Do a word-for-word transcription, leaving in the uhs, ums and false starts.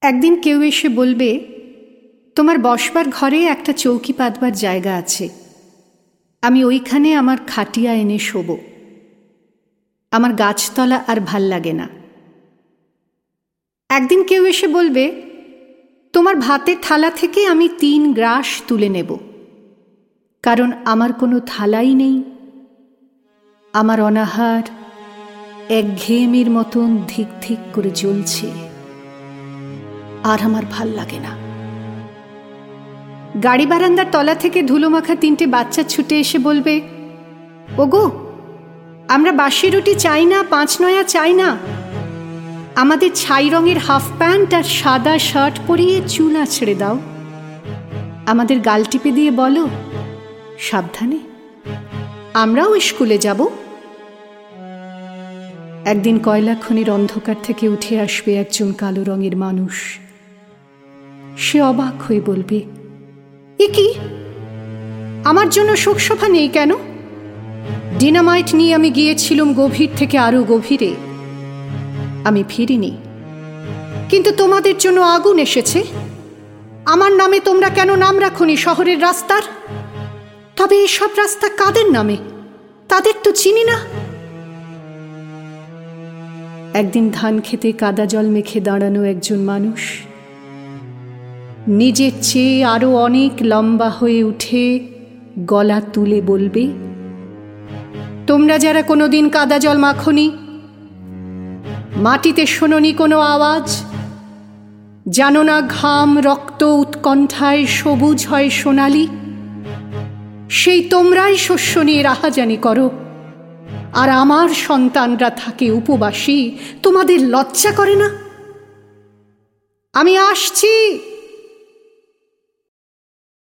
একদিন কেউ এসে বলবে, তোমার বসবার ঘরে একটা চৌকি পাতবার জায়গা আছে, আমি ওইখানে আমার খাটিয়া এনে শোব। আমার গাছতলা আর ভাল লাগে না। একদিন কেউ এসে বলবে, তোমার ভাতের থালা থেকে আমি তিন গ্রাস তুলে নেব, কারণ আমার কোনো থালাই নেই। আমার অনাহার একঘেয়েমির মতন ধিক ধিক করে জ্বলছে, আর আমার ভাল লাগে না। গাড়ি বারান্দার তলা থেকে ধুলোমাখা তিনটে বাচ্চা ছুটে এসে বলবে, ওগো, আমরা বাসি রুটি চাই না, পাঁচ নয়া চাই না, আমাদের ছাই রঙের হাফ প্যান্ট আর সাদা শার্ট পরিয়ে চুল আছড়ে দাও। আমাদের গাল টিপে দিয়ে বলো, সাবধানে, আমরাও স্কুলে যাব। একদিন কয়লা খনির অন্ধকার থেকে উঠে আসবে একজন কালো রঙের মানুষ। সে অবাক হয়ে বলবে, এ কি, আমার জন্য শোকসভা নেই কেন? ডিনামাইট নিয়ে আমি গিয়েছিলাম গভীর থেকে আরো গভীরে, আমি ফিরিনি, কিন্তু তোমাদের জন্য আগুন এসেছে। আমার নামে তোমরা কেন নাম রাখোনি শহরের রাস্তার? তবে এসব রাস্তা কাদের নামে, তাদের তো চিনি না। একদিন ধান খেতে কাদা জল মেখে দাঁড়ানো একজন মানুষ নিজের চেয়ে আরো অনেক লম্বা হয়ে উঠে গলা তুলে বলবে, তোমরা যারা কোনোদিন কাদা জল মাখনি, মাটিতে শোনোনি কোনো আওয়াজ, জানো না ঘাম রক্ত উৎকণ্ঠায় সবুজ হয় সোনালি, সেই তোমরাই শস্য নিয়ে রাহাজানি করো, আর আমার সন্তানরা থাকে উপবাসী। তোমাদের লজ্জা করে না? আমি আসছি।